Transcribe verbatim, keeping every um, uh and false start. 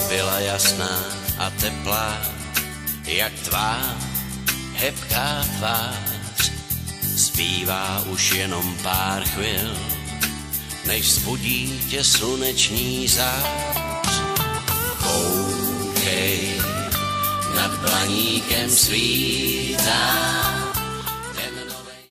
byla jasná a teplá, jak tvá hebká tvář. Zbývá už jenom pár chvil, než vzbudí tě sluneční zář. Koukej, nad blaníkem svítá